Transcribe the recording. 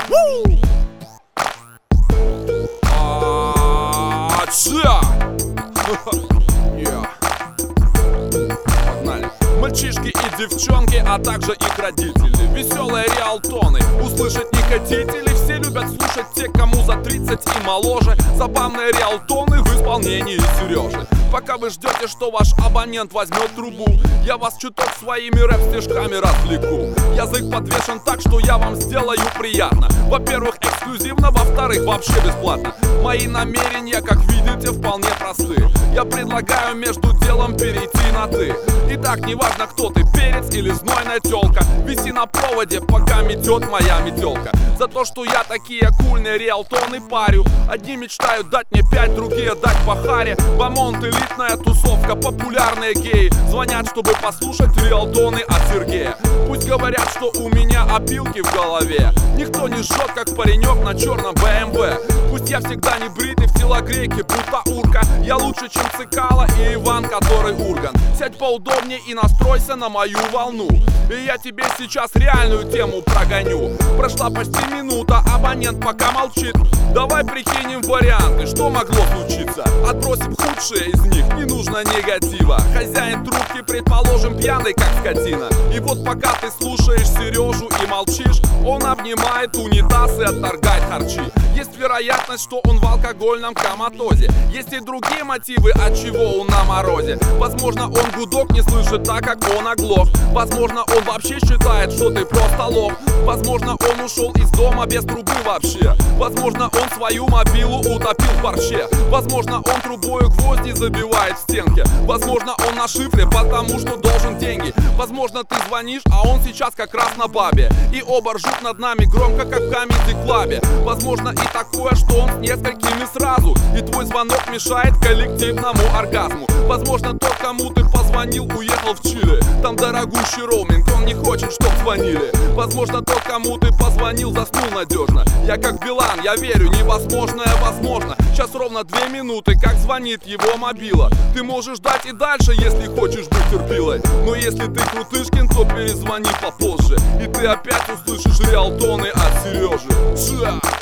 Погнали. Мальчишки и девчонки, а также их родители. Веселые реалтоны, услышать не хотите ли? Все любят слушать те, кому за 30 и моложе. Забавные реалтоны в исполнении Сережи. Пока вы ждете, что ваш абонент возьмет трубу, я вас чуток своими рэп-стишками развлеку. Язык подвешен так, что я вам сделаю приятно. Во-первых, эксклюзивно, во-вторых, вообще бесплатно. Мои намерения, как видите, вполне просты. Я предлагаю между делом перейти на «ты». Итак, неважно, кто ты, перец или знойная тёлка, виси на проводе, пока метет моя метелка. За то, что я такие кульные реалтоны парю. Одни мечтают дать мне 5, другие дать по харе. Бамонт, элитная тусовка, популярные геи звонят, чтобы послушать реалтоны от Сергея. Пусть говорят, что у меня опилки в голове. Никто не жжет, как паренек на черном БМВ. Пусть я всегда не бритый в телогрейке, будто урка. Я лучше, чем Цикало и Иван, который Урган. Сядь поудобнее и настройся на мою волну, и я тебе сейчас реальную тему прогоню. Прошла почти минута, абонент пока молчит. Давай прикинем варианты, что могло случиться. Отбросим худшие из них, не нужно негатива. Хозяин трубки, предположим, пьяный как скотина. И вот пока ты слушаешь Сережу и молчишь, он обнимает унитаз и отторгает харчи. Есть вероятность, что он в алкогольном коматозе. Есть и другие мотивы, от чего он на морозе. Возможно, он гудок не слышит так, как он оглох. Возможно, он вообще считает, что ты просто лох. Возможно, он ушел из дома без трубы вообще. Возможно, он свою мобилу утопил в борще. Возможно, он трубою гвозди забивает в стенке. Возможно, он на шифре, потому что должен деньги. Возможно, ты звонишь, а он сейчас как раз на бабе. И оба ржут над нами громко, как в комеди-клабе. Возможно, и такое, что он с несколькими сразу, и твой звонок мешает коллективному оргазму. Возможно, тот, кому ты позвонил, уехал в Чили. Там дорогущий роуминг, он не хочет, чтоб звонили. Возможно, тот, кому ты позвонил, заснул надежно. Я как Билан, я верю, невозможное возможно. Сейчас ровно 2 минуты, как звонит его мобила. Ты можешь ждать и дальше, если хочешь быть терпилой. Но если ты крутышкин, то перезвони попозже, и ты опять услышишь реалтоны от Сережи.